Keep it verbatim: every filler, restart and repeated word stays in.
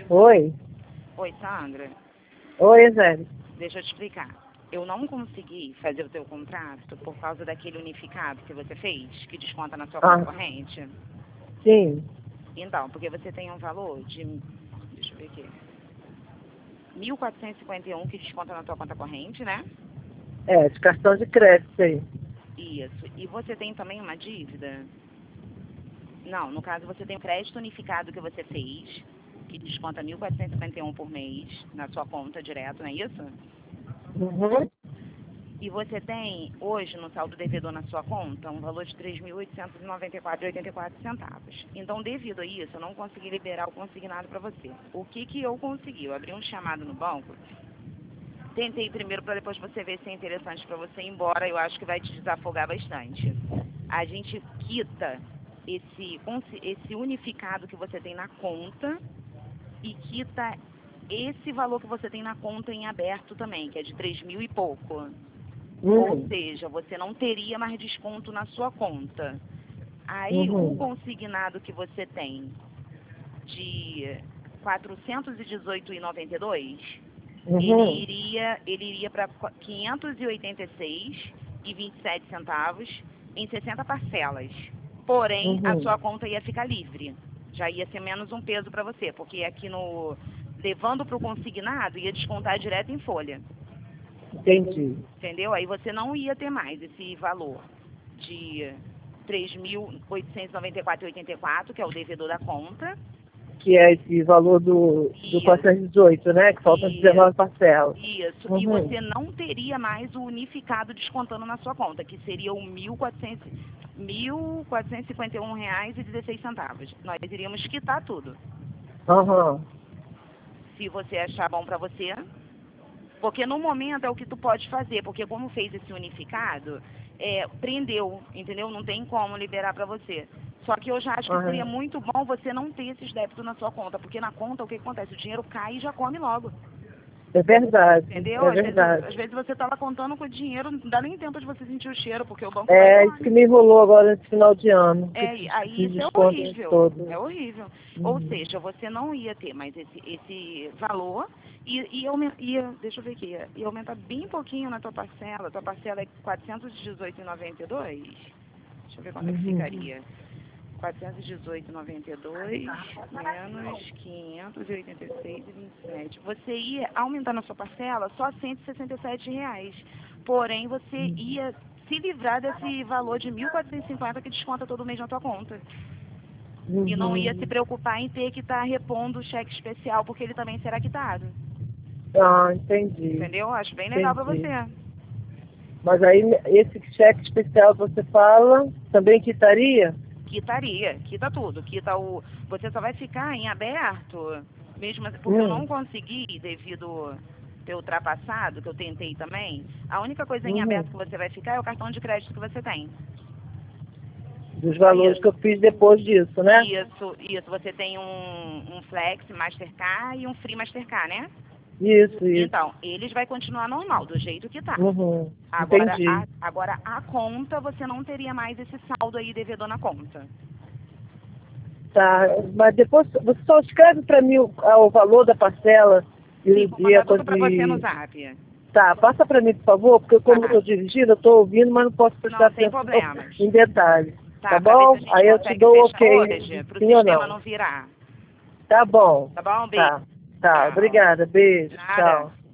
Oi. Oi, Sandra. Oi, Zé. Deixa eu te explicar. Eu não consegui fazer o teu contrato por causa daquele unificado que você fez, que desconta na sua Ah. conta corrente. Sim. Então, porque você tem um valor de, deixa eu ver aqui, mil quatrocentos e cinquenta e um que desconta na tua conta corrente, né? É, de cartão de crédito aí. Isso. E você tem também uma dívida? Não, no caso você tem um crédito unificado que você fez, que desconta mil quatrocentos e cinquenta e um por mês na sua conta direto, não é isso? Uhum. E você tem, hoje, no saldo devedor na sua conta, um valor de três mil oitocentos e noventa e quatro reais e oitenta e quatro centavos. Então, devido a isso, eu não consegui liberar o consignado para você. O que que eu consegui? Eu abri um chamado no banco, tentei primeiro para depois você ver se é interessante para você ir embora, eu acho que vai te desafogar bastante. A gente quita esse, esse unificado que você tem na conta e quita esse valor que você tem na conta em aberto também, que é de três mil e pouco. Uhum. Ou seja, você não teria mais desconto na sua conta. Aí, Uhum. o consignado que você tem de quatrocentos e dezoito reais e noventa e dois centavos, Uhum. ele iria, ele iria para quinhentos e oitenta e seis reais e vinte e sete centavos em sessenta parcelas. Porém, a Uhum. sua conta ia ficar livre. Já ia ser menos um peso para você, porque aqui no levando para o consignado ia descontar direto em folha. Entendi. Entendeu? Aí você não ia ter mais esse valor de três mil oitocentos e noventa e quatro reais e oitenta e quatro centavos, que é o devedor da conta. Que é esse valor do, do Isso. quatrocentos e dezoito, né? Que faltam Isso. dezenove parcelas. Isso. Uhum. E você não teria mais o unificado descontando na sua conta, que seria o mil e quatrocentos e cinquenta e um reais e dezesseis centavos. Nós iríamos quitar tudo. Uhum. Se você achar bom para você. Porque no momento é o que tu pode fazer, porque como fez esse unificado, é, prendeu, entendeu? Não tem como liberar para você. Só que eu já acho que Uhum. seria muito bom você não ter esses débitos na sua conta, porque na conta o que acontece? O dinheiro cai e já come logo. É verdade. Entendeu? É Às vezes, verdade. às vezes você tá lá contando com o dinheiro, não dá nem tempo de você sentir o cheiro, porque o banco vai É e isso que come. me enrolou agora nesse final de ano. É, Esses, aí esses isso é descontos horrível, todos. é horrível. Uhum. Ou seja, você não ia ter mais esse, esse valor e ia, ia, deixa eu ver aqui, ia aumentar bem pouquinho na tua parcela. Tua parcela é quatrocentos e dezoito reais e noventa e dois centavos. Deixa eu ver quanto é que Uhum. ficaria. quatrocentos e dezoito reais e noventa e dois centavos menos quinhentos e oitenta e seis reais e vinte e sete centavos. Você ia aumentar na sua parcela só cento e sessenta e sete reais. Porém, você ia se livrar desse valor de mil quatrocentos e cinquenta que desconta todo mês na tua conta. Uhum. E não ia se preocupar em ter que estar repondo o cheque especial, porque ele também será quitado. Ah, entendi. Entendeu? Acho bem legal para Entendi. você. Mas aí, esse cheque especial que você fala, também quitaria? Quitaria, quita tudo. Quita o. Você só vai ficar em aberto, mesmo assim, porque Hum. eu não consegui, devido ter ultrapassado, que eu tentei também. A única coisa em Uhum. aberto que você vai ficar é o cartão de crédito que você tem. Dos Só valores isso. que eu fiz depois disso, né? Isso, isso. Você tem um, um Flex Mastercard e um Free Mastercard, né? Isso, isso. Então, eles vai continuar normal, do jeito que tá. Uhum. Agora Entendi. a, agora, a conta, você não teria mais esse saldo aí devedor na conta. Tá, mas depois você só escreve para mim o, o valor da parcela e, Sim, vou e a mandar coisa tudo pra você no de... zap. Tá, passa para mim, por favor, porque como eu Tá. estou dirigindo, eu estou ouvindo, mas não posso prestar Não, sem atenção problemas. em detalhes. Tá, Tá pra ver se bom? a gente Aí eu te consegue dou fechar ok, hoje, pro sim ou sistema não. não virar. Tá bom. Tá bom? Beijo. Tá, tá. Tchau. Obrigada. Beijo. Nada. Tchau.